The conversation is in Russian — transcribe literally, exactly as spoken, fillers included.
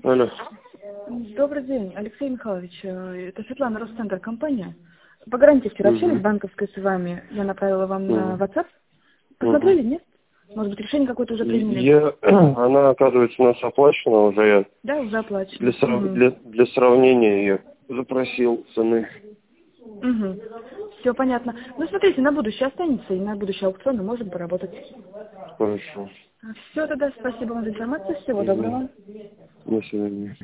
Алло. Добрый день, Алексей Михайлович. э, Это Светлана, Росцентр, компания. По гарантии вчера общались Угу. банковской с вами. Я направила вам на Угу. WhatsApp. Угу. Посмотрели, нет? Может быть, решение какое-то уже приняли? Я, она, оказывается, у нас оплачена уже. Я Да, уже оплачено. для, срав- Угу. для, для сравнения я запросил цены. Угу. Все понятно. Ну, смотрите, на будущее останется, и на будущее аукционы можем поработать. Хорошо. Все тогда, спасибо вам за информацию, всего Угу. доброго. До свидания.